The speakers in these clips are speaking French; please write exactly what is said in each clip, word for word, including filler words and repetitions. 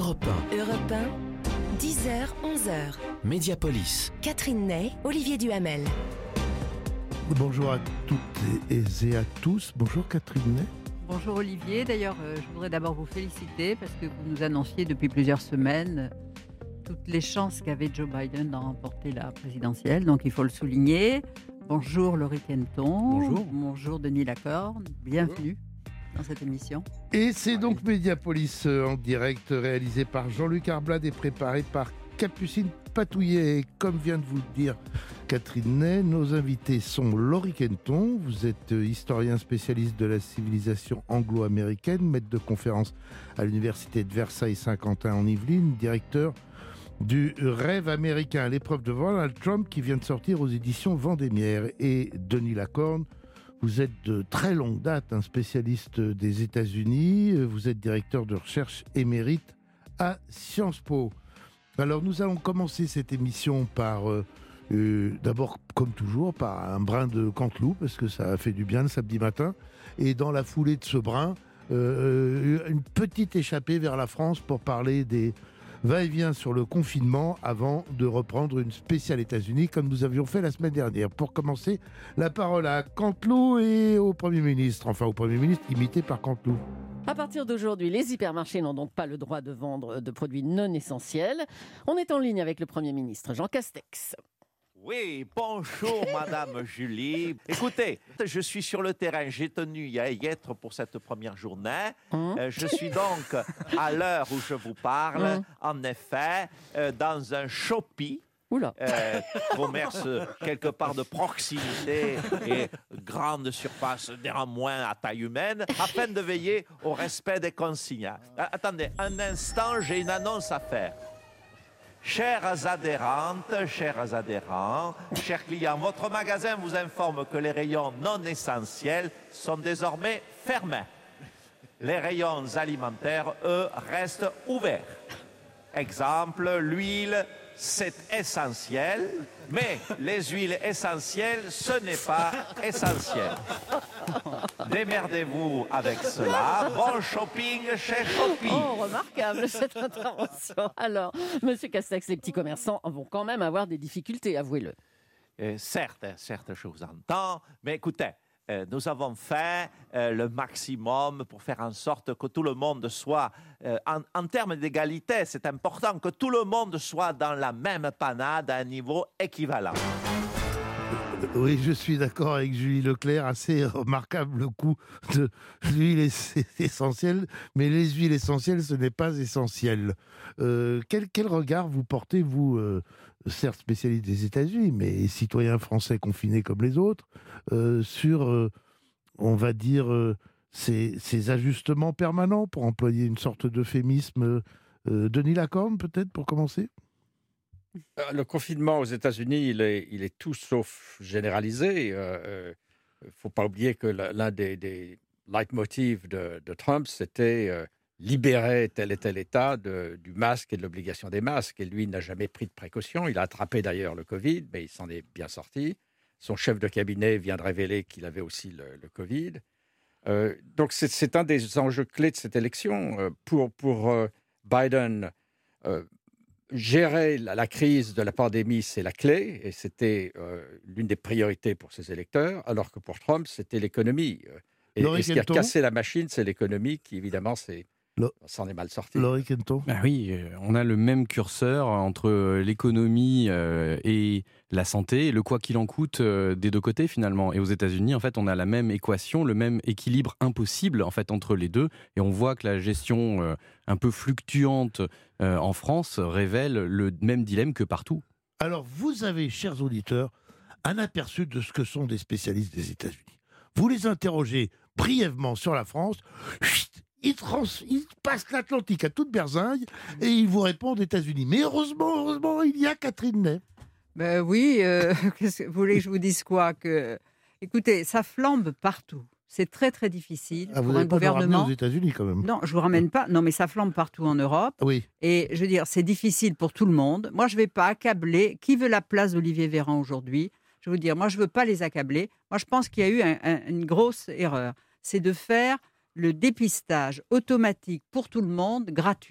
Europe un. Europe un, dix heures, onze heures. Mediapolis. Catherine Ney, Olivier Duhamel. Bonjour à toutes et à tous. Bonjour Catherine Ney. Bonjour Olivier. D'ailleurs, euh, je voudrais d'abord vous féliciter parce que vous nous annonciez depuis plusieurs semaines toutes les chances qu'avait Joe Biden d'en remporter la présidentielle. Donc il faut le souligner. Bonjour Laurie Kenton. Bonjour. Bonjour Denis Lacorne. Bienvenue dans cette émission. Et c'est donc Mediapolis euh, en direct, réalisé par Jean-Luc Arblade et préparé par Capucine Patouillet. Et comme vient de vous le dire Catherine Ney, nos invités sont Laurie Kenton. Vous êtes euh, historien spécialiste de la civilisation anglo-américaine, maître de conférence à l'université de Versailles-Saint-Quentin en Yvelines, directeur du Rêve américain, l'épreuve de Donald Trump qui vient de sortir aux éditions Vendémiaire. Et Denis Lacorne, vous êtes de très longue date un spécialiste des États-Unis, vous êtes directeur de recherche émérite à Sciences Po. Alors nous allons commencer cette émission par, euh, euh, d'abord comme toujours, par un brin de Canteloup, parce que ça a fait du bien le samedi matin, et dans la foulée de ce brin, euh, une petite échappée vers la France pour parler des va-et-vient sur le confinement avant de reprendre une spéciale États-Unis comme nous avions fait la semaine dernière. Pour commencer, la parole à Canteloup et au Premier ministre, enfin au Premier ministre imité par Canteloup. À partir d'aujourd'hui, les hypermarchés n'ont donc pas le droit de vendre de produits non essentiels. On est en ligne avec le Premier ministre Jean Castex. Oui, bonjour Madame Julie. Écoutez, je suis sur le terrain, j'ai tenu à y être pour cette première journée. Mmh. Euh, je suis donc, à l'heure où je vous parle, Mmh. en effet, euh, dans un Shopee. Oula. Euh, commerce quelque part de proximité et grande surface, néanmoins à taille humaine, afin de veiller au respect des consignes. Euh, attendez, un instant, j'ai une annonce à faire. Chères adhérentes, chers adhérents, chers clients, votre magasin vous informe que les rayons non essentiels sont désormais fermés. Les rayons alimentaires, eux, restent ouverts. Exemple, l'huile, c'est essentiel, mais les huiles essentielles, ce n'est pas essentiel. Démerdez-vous avec cela. Bon shopping chez Shopee. Oh, remarquable cette intervention. Alors, Monsieur Castex, les petits commerçants vont quand même avoir des difficultés, avouez-le. Euh, certes, certes, je vous entends, mais écoutez, euh, nous avons fait euh, le maximum pour faire en sorte que tout le monde soit, euh, en, en termes d'égalité, c'est important que tout le monde soit dans la même panade à un niveau équivalent. Oui, je suis d'accord avec Julie Leclerc, assez remarquable le coup de l'huile est essentielle, mais les huiles essentielles, ce n'est pas essentiel. Euh, quel, quel regard vous portez, vous, euh, certes spécialiste des États-Unis, mais citoyen français confiné comme les autres, euh, sur, euh, on va dire, euh, ces, ces ajustements permanents, pour employer une sorte d'euphémisme. euh, Denis Lacorne, peut-être, pour commencer ? Le confinement aux États-Unis, il est, il est tout sauf généralisé. Il euh, ne faut pas oublier que l'un des, des leitmotifs de, de Trump, c'était euh, libérer tel et tel État de, du masque et de l'obligation des masques. Et lui, il n'a jamais pris de précautions. Il a attrapé d'ailleurs le Covid, mais il s'en est bien sorti. Son chef de cabinet vient de révéler qu'il avait aussi le, le Covid. Euh, donc c'est, c'est un des enjeux clés de cette élection. Euh, pour pour euh, Biden, euh, gérer la, la crise de la pandémie, c'est la clé, et c'était euh, l'une des priorités pour ses électeurs, alors que pour Trump, c'était l'économie. Et, et ce qui a cassé la machine, c'est l'économie, qui évidemment, c'est, Le... s'en est mal sorti. Laurie Kenton. Ah oui, euh, on a le même curseur entre l'économie euh, et la santé, le quoi qu'il en coûte euh, des deux côtés finalement. Et aux États-Unis, en fait, on a la même équation, le même équilibre impossible en fait entre les deux. Et on voit que la gestion euh, un peu fluctuante euh, en France révèle le même dilemme que partout. Alors, vous avez, chers auditeurs, un aperçu de ce que sont des spécialistes des États-Unis. Vous les interrogez brièvement sur la France. Chut, Ils, trans... ils passent l'Atlantique à toute berzingue et ils vous répondent États-Unis. Mais heureusement, heureusement, il y a Catherine Ney. Ben oui, euh, qu'est-ce que vous voulez que je vous dise quoi que... Écoutez, ça flambe partout. C'est très très difficile Ah, vous pour n'avez un pas gouvernement. aux États-Unis quand même. Non, je vous ramène pas. Non, mais ça flambe partout en Europe. Oui. Et je veux dire, c'est difficile pour tout le monde. Moi, je ne vais pas accabler. Qui veut la place d'Olivier Véran aujourd'hui ? Je veux dire, moi, je ne veux pas les accabler. Moi, je pense qu'il y a eu un, un, une grosse erreur. C'est de faire le dépistage automatique pour tout le monde gratuit.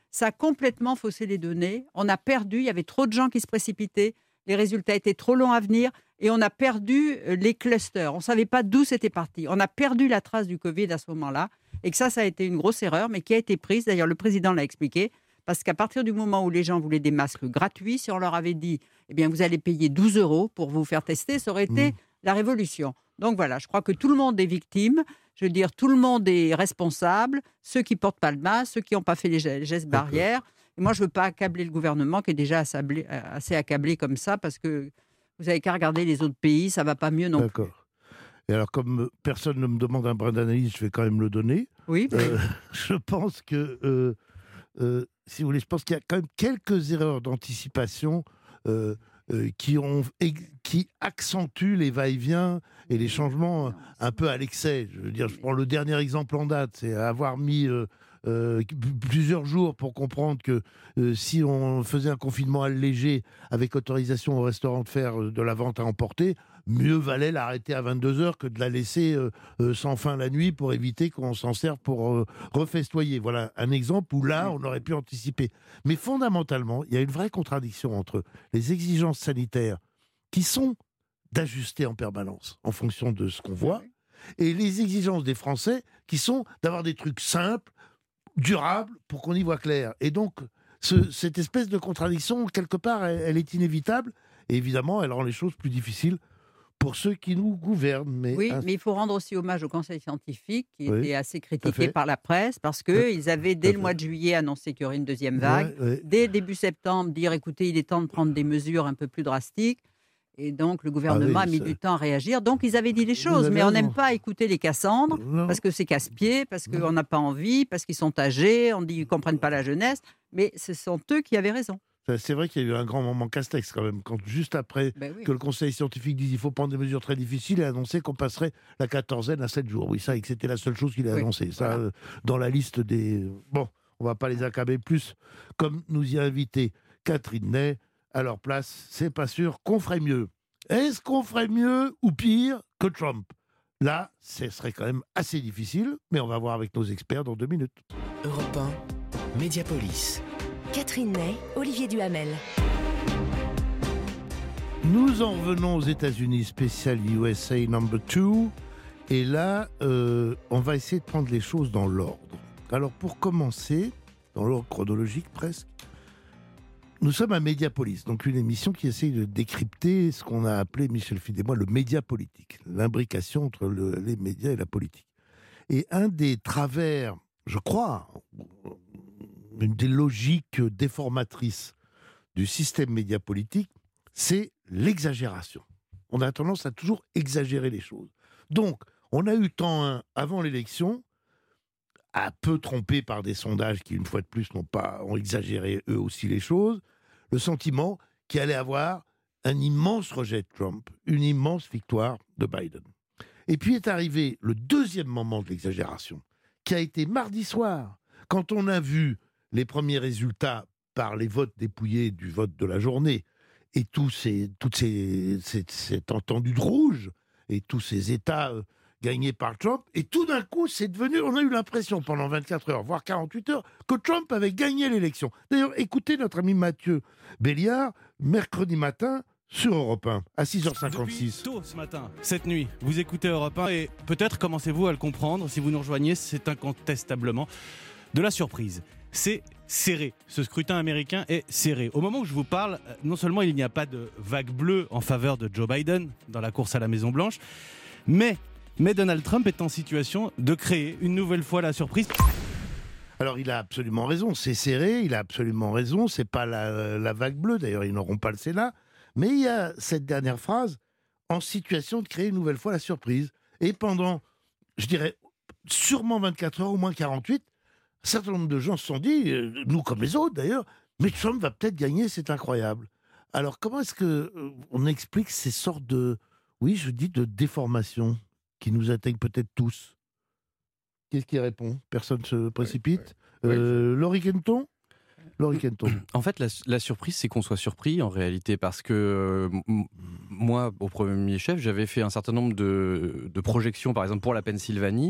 Ça a complètement faussé les données. On a perdu, il y avait trop de gens qui se précipitaient, les résultats étaient trop longs à venir et on a perdu les clusters. On ne savait pas d'où c'était parti. On a perdu la trace du Covid à ce moment-là et que ça, ça a été une grosse erreur, mais qui a été prise. D'ailleurs, le président l'a expliqué, parce qu'à partir du moment où les gens voulaient des masques gratuits, si on leur avait dit « eh bien, vous allez payer douze euros pour vous faire tester », ça aurait été mmh. la révolution. Donc voilà, je crois que tout le monde est victime. Je veux dire, tout le monde est responsable. Ceux qui ne portent pas le masque, ceux qui n'ont pas fait les gestes barrières. Et moi, je ne veux pas accabler le gouvernement qui est déjà assablé, assez accablé comme ça, parce que vous n'avez qu'à regarder les autres pays, ça ne va pas mieux non D'accord. plus. Et alors, comme personne ne me demande un brin d'analyse, je vais quand même le donner. Oui. Mais... Euh, je pense que, euh, euh, si vous voulez, je pense qu'il y a quand même quelques erreurs d'anticipation euh, euh, qui, ont, qui accentuent les va-et-vient et les changements un peu à l'excès. Je veux dire, je prends le dernier exemple en date, c'est avoir mis... Euh, Euh, plusieurs jours pour comprendre que euh, si on faisait un confinement allégé avec autorisation au restaurant de faire euh, de la vente à emporter, mieux valait l'arrêter à vingt-deux heures que de la laisser euh, euh, sans fin la nuit pour éviter qu'on s'en serve pour euh, refestoyer. Voilà un exemple où là, on aurait pu anticiper. Mais fondamentalement, il y a une vraie contradiction entre les exigences sanitaires qui sont d'ajuster en permanence en fonction de ce qu'on voit et les exigences des Français qui sont d'avoir des trucs simples, durable pour qu'on y voit clair. Et donc, ce, cette espèce de contradiction, quelque part, elle, elle est inévitable. Et évidemment, elle rend les choses plus difficiles pour ceux qui nous gouvernent. Mais oui, un... mais il faut rendre aussi hommage au Conseil scientifique, qui oui, était assez critiqué par la presse, parce qu'ils oui, avaient, dès le mois de juillet, annoncé qu'il y aurait une deuxième vague. Ouais, ouais. Dès début septembre, dire, écoutez, il est temps de prendre des mesures un peu plus drastiques. Et donc, le gouvernement ah oui, a mis ça... du temps à réagir. Donc, ils avaient dit les choses, mais on n'aime pas écouter les Cassandres, non. parce que c'est casse-pied, parce qu'on n'a pas envie, parce qu'ils sont âgés, on dit qu'ils ne comprennent pas la jeunesse. Mais ce sont eux qui avaient raison. C'est vrai qu'il y a eu un grand moment Castex quand même, quand juste après ben oui. que le Conseil scientifique dise qu'il faut prendre des mesures très difficiles et annoncer qu'on passerait la quatorzaine à sept jours. Oui, ça, c'était la seule chose qu'il a oui, annoncé. Ça, voilà. euh, dans la liste des... Bon, on ne va pas les accabler plus. Comme nous y a invité Catherine Ney, à leur place, c'est pas sûr qu'on ferait mieux. Est-ce qu'on ferait mieux ou pire que Trump ? Là, ce serait quand même assez difficile, mais on va voir avec nos experts dans deux minutes. Europe un, Mediapolis. Catherine Ney, Olivier Duhamel. Nous en revenons aux États-Unis, spécial U S A number two. Et là, euh, on va essayer de prendre les choses dans l'ordre. Alors, pour commencer, dans l'ordre chronologique presque, nous sommes à Mediapolis, donc une émission qui essaye de décrypter ce qu'on a appelé, Michel Fid et moi, le média politique, l'imbrication entre le, les médias et la politique. Et un des travers, je crois, une des logiques déformatrices du système média politique, c'est l'exagération. On a tendance à toujours exagérer les choses. Donc, on a eu temps un, avant l'élection, un peu trompé par des sondages qui, une fois de plus, n'ont pas, ont exagéré eux aussi les choses, le sentiment qu'il allait avoir un immense rejet de Trump, une immense victoire de Biden. Et puis est arrivé le deuxième moment de l'exagération, qui a été mardi soir, quand on a vu les premiers résultats par les votes dépouillés du vote de la journée, et tous ces, toutes ces, ces, cette entendue de rouge, et tous ces États... Euh, gagné par Trump, et tout d'un coup, c'est devenu, on a eu l'impression pendant vingt-quatre heures, voire quarante-huit heures, que Trump avait gagné l'élection. D'ailleurs, écoutez notre ami Mathieu Béliard, mercredi matin, sur Europe un, à six heures cinquante-six. Depuis tôt ce matin, cette nuit, vous écoutez Europe un, et peut-être commencez-vous à le comprendre, si vous nous rejoignez, c'est incontestablement de la surprise. C'est serré, ce scrutin américain est serré. Au moment où je vous parle, non seulement il n'y a pas de vague bleue en faveur de Joe Biden dans la course à la Maison-Blanche, mais Mais Donald Trump est en situation de créer une nouvelle fois la surprise. Alors il a absolument raison, c'est serré, il a absolument raison, c'est pas la, la vague bleue, d'ailleurs ils n'auront pas le Sénat, mais il y a cette dernière phrase, en situation de créer une nouvelle fois la surprise. Et pendant, je dirais, sûrement vingt-quatre heures, au moins quarante-huit, un certain nombre de gens se sont dit, nous comme les autres d'ailleurs, mais Trump va peut-être gagner, c'est incroyable. Alors comment est-ce qu'on explique ces sortes de, oui je dis de déformations qui nous atteignent peut-être tous? Qu'est-ce qui répond? Personne ne se précipite. Oui, oui. Euh, oui. Laurie Kenton Laurie Kenton. En fait, la, la surprise, c'est qu'on soit surpris, en réalité, parce que euh, m- moi, au premier chef, j'avais fait un certain nombre de, de projections, par exemple, pour la Pennsylvanie,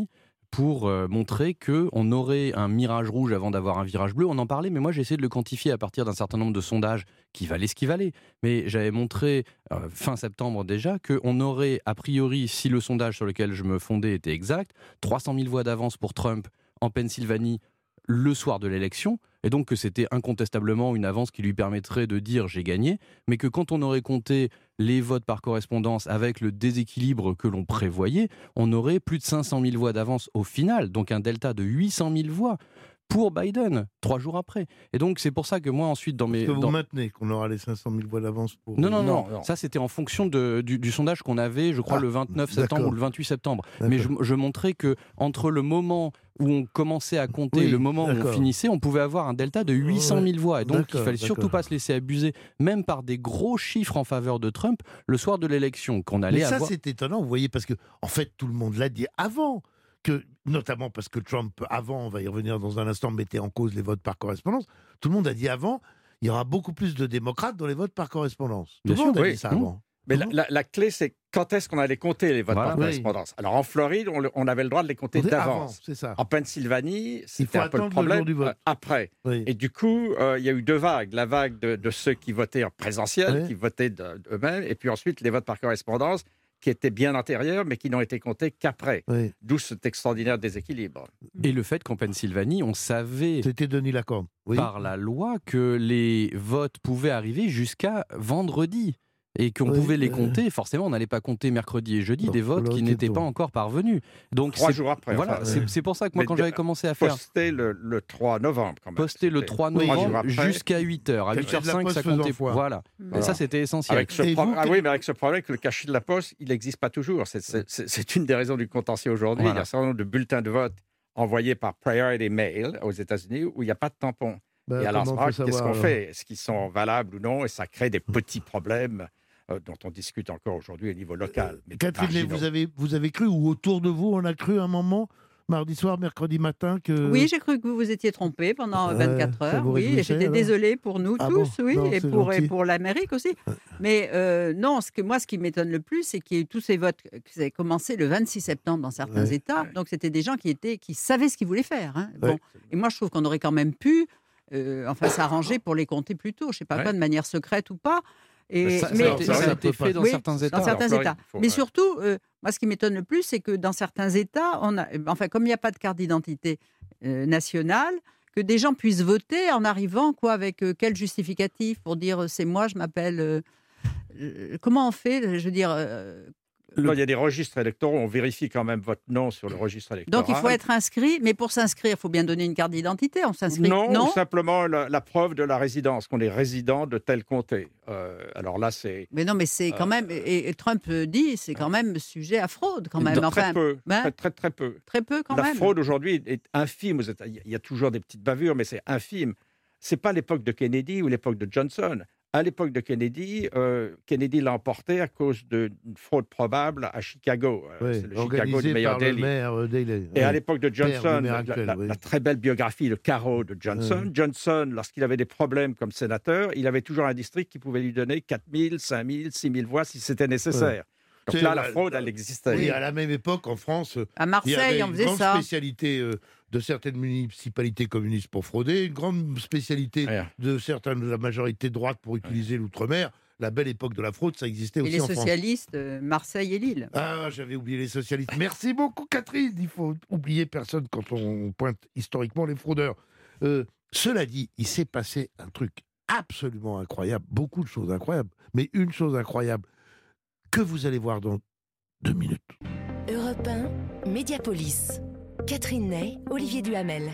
pour euh, montrer qu'on aurait un mirage rouge avant d'avoir un virage bleu. On en parlait, mais moi j'ai essayé de le quantifier à partir d'un certain nombre de sondages qui valaient ce qui valait. Mais j'avais montré euh, fin septembre déjà qu'on aurait, a priori, si le sondage sur lequel je me fondais était exact, trois cent mille voix d'avance pour Trump en Pennsylvanie le soir de l'élection, et donc que c'était incontestablement une avance qui lui permettrait de dire « j'ai gagné », mais que quand on aurait compté les votes par correspondance avec le déséquilibre que l'on prévoyait, on aurait plus de cinq cent mille voix d'avance au final, donc un delta de huit cent mille voix pour Biden, trois jours après. Et donc c'est pour ça que moi ensuite dans mes... Est-ce que vous dans... maintenez qu'on aura les cinq cent mille voix d'avance pour... Non, non, non, Non, non. ça c'était en fonction de, du, du sondage qu'on avait, je crois, Ah, le vingt-neuf septembre d'accord. ou le vingt-huit septembre. D'accord. Mais je, je montrais que entre le moment où on commençait à compter Oui, et le moment où on d'accord. finissait, on pouvait avoir un delta de huit cent mille voix. Et donc il D'accord, fallait surtout d'accord. pas se laisser abuser, même par des gros chiffres en faveur de Trump, le soir de l'élection, qu'on allait Mais ça, avoir... c'est étonnant, vous voyez, parce que, en fait, tout le monde l'a dit avant, que, notamment parce que Trump, avant, on va y revenir dans un instant, mettait en cause les votes par correspondance. Tout le monde a dit avant, il y aura beaucoup plus de démocrates dans les votes par correspondance. Tout Bien le monde sûr, a oui. dit ça Mmh. avant. Mais Tout la, le monde- la- la clé, c'est quand est-ce qu'on allait compter les votes Voilà. par Oui. correspondance. Alors en Floride, on, le- on avait le droit de les compter Avant, d'avance. c'est ça. En Pennsylvanie, c'était faut un peu le attendre le problème jour du vote. euh, après. Oui. Et du coup, euh, il y a eu deux vagues. La vague de, de ceux qui votaient en présentiel, Oui. qui votaient de- d'eux-mêmes, et puis ensuite les votes par correspondance, qui étaient bien antérieurs, mais qui n'ont été comptés qu'après. Oui. D'où cet extraordinaire déséquilibre. Et le fait qu'en Pennsylvanie, on savait C'était Denis Lacorne. Oui. par la loi que les votes pouvaient arriver jusqu'à vendredi. Et qu'on Oui, pouvait les euh. compter, forcément on n'allait pas compter mercredi et jeudi Non, des votes alors, qui ok, n'étaient donc. pas encore parvenus. Donc Trois c'est- jours après. voilà, enfin, c'est ouais. c'est pour ça que moi Mais quand de- j'avais commencé à faire Posté le, le trois novembre, quand même. poster le C'était- trois Oui. Trois novembre jours après. jusqu'à huit heures. À Cachet huit de heures la cinq, Poste ça faisant comptait. foi. Voilà. Voilà. Ça, c'était essentiel. Avec ce Et pro- vous, ah quel- oui, mais avec ce problème que le cachet de la poste, il n'existe pas toujours. C'est- C'est c'est- c'est une des raisons du contentieux aujourd'hui. Voilà. Il y a un certain nombre de bulletins de vote envoyés par Priority Mail aux États-Unis où il n'y a pas de tampon. Ben, Et alors, comment on Marc, peut qu'est-ce savoir, qu'on alors fait Est-ce qu'ils sont valables ou non Et ça crée des petits problèmes euh, dont on discute encore aujourd'hui au niveau local. Mais Catherine, marginaux. vous avez, vous avez cru, ou autour de vous, on a cru un moment, mardi soir, mercredi matin, que... Oui, j'ai cru que vous vous étiez trompé pendant Euh, vingt-quatre ça heures. vous Oui, et réjouissait, j'étais alors désolée pour nous Ah tous, bon oui, Non, et c'est pour, et gentil. pour l'Amérique aussi. Mais euh, non, ce que, moi, ce qui m'étonne le plus, c'est qu'il y a eu tous ces votes qui avaient commencé le vingt-six septembre dans certains Ouais. États. Donc, c'était des gens qui, étaient, qui savaient ce qu'ils voulaient faire. hein. Ouais. Bon. Et moi, je trouve qu'on aurait quand même pu euh, enfin, s'arranger pour les compter plus tôt. Je ne sais pas Ouais. quoi, de manière secrète ou pas. Et, Mais ça, mais- ça a été, ça, ça a ça été peut fait pas. dans Oui, certains États. dans certains En Floride, États. il faut- Mais ouais. surtout, euh, moi, ce qui m'étonne le plus, c'est que dans certains États, on a, enfin, comme il n'y a pas de carte d'identité euh, nationale, que des gens puissent voter en arrivant, quoi, avec euh, quel justificatif pour dire euh, c'est moi, je m'appelle. euh, euh, comment on fait Je veux dire. euh, Quand il y a des registres électoraux, on vérifie quand même votre nom sur le registre électoral. donc il faut être inscrit, mais pour s'inscrire, il faut bien donner une carte d'identité. On s'inscrit. Non, ou simplement la, la preuve de la résidence, qu'on est résident de tel comté. Euh, alors là, c'est Mais non, mais c'est quand même. Et, et Trump dit, c'est quand même sujet à fraude, quand même. très Enfin, peu, hein, très, très très peu. très peu quand la même. fraude aujourd'hui est infime aux États. Il y a toujours des petites bavures, mais c'est infime. C'est pas l'époque de Kennedy ou l'époque de Johnson. À l'époque de Kennedy, euh, Kennedy l'a emporté à cause d'une fraude probable à Chicago. Euh, Oui, c'est le Chicago organisé du meilleur par le Daley. maire euh, Daley. Et Oui. à l'époque de Père du Johnson, maire la, actuel, la- oui. la très belle biographie, le carreau de Johnson. Oui. Johnson, lorsqu'il avait des problèmes comme sénateur, il avait toujours un district qui pouvait lui donner quatre mille, cinq mille, six mille voix si c'était nécessaire. Donc C'est là, la- la fraude, elle existait. Oui, à la même époque, en France, À il y avait Marseille, on une faisait grande ça. spécialité euh, de certaines municipalités communistes pour frauder, une grande spécialité Ouais. de certaines de la majorité de droite pour utiliser l'outre-mer. La belle époque de la fraude, ça existait Et aussi les en France. socialistes, euh, Marseille et Lille. Ah, j'avais oublié les socialistes. Merci beaucoup, Catherine. Il faut oublier personne quand on pointe historiquement les fraudeurs. Euh, cela dit, il s'est passé un truc absolument incroyable, beaucoup de choses incroyables, mais une chose incroyable que vous allez voir dans deux minutes. Europe un, Médiapolis. Catherine Ney, Olivier Duhamel.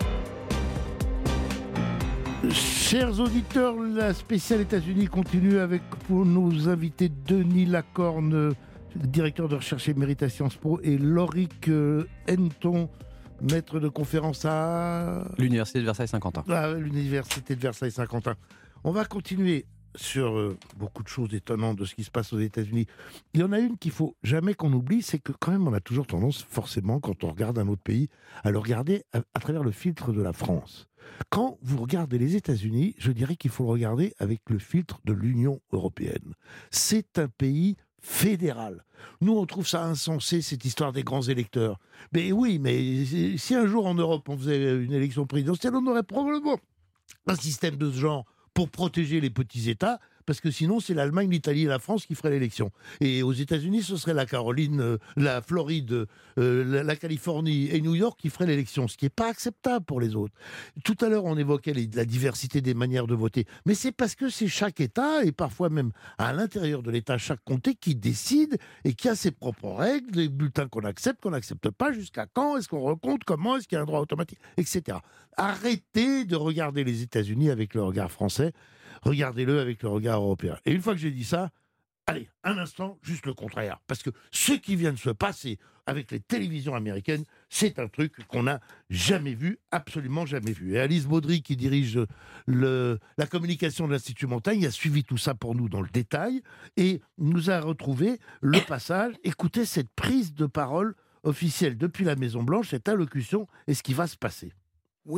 Chers auditeurs, la spéciale États-Unis continue avec pour nos invités Denis Lacorne, euh, directeur de recherche et mérite à Sciences Po, et Lauric euh, Henton, maître de conférence à L'université de Versailles-Saint-Quentin. à l'université de Versailles-Saint-Quentin. On va continuer sur euh, beaucoup de choses étonnantes de ce qui se passe aux États-Unis. Il y en a une qu'il faut jamais qu'on oublie, c'est que quand même on a toujours tendance, forcément, quand on regarde un autre pays, à le regarder à, à travers le filtre de la France. Quand vous regardez les États-Unis, je dirais qu'il faut le regarder avec le filtre de l'Union européenne. C'est un pays fédéral. Nous, on trouve ça insensé, cette histoire des grands électeurs. Mais oui, mais si un jour en Europe, on faisait une élection présidentielle, on aurait probablement un système de ce genre pour protéger les petits États, parce que sinon, c'est l'Allemagne, l'Italie et la France qui feraient l'élection. Et aux États-Unis, ce serait la Caroline, euh, la Floride, euh, la, la Californie et New York qui feraient l'élection, ce qui n'est pas acceptable pour les autres. Tout à l'heure, on évoquait les, la diversité des manières de voter, mais c'est parce que c'est chaque État, et parfois même à l'intérieur de l'État, chaque comté, qui décide et qui a ses propres règles, les bulletins qu'on accepte, qu'on n'accepte pas, jusqu'à quand, est-ce qu'on recompte, comment, est-ce qu'il y a un droit automatique, et cetera. Arrêtez de regarder les États-Unis avec le regard français. Regardez-le avec le regard européen. Et une fois que j'ai dit ça, allez, un instant, juste le contraire. Parce que ce qui vient de se passer avec les télévisions américaines, c'est un truc qu'on n'a jamais vu, absolument jamais vu. Et Alice Baudry, qui dirige le, la communication de l'Institut Montaigne, a suivi tout ça pour nous dans le détail et nous a retrouvé le passage. Écoutez cette prise de parole officielle depuis la Maison-Blanche, cette allocution et ce qui va se passer. On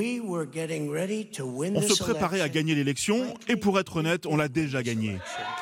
se préparait à gagner l'élection et pour être honnête, on l'a déjà gagnée.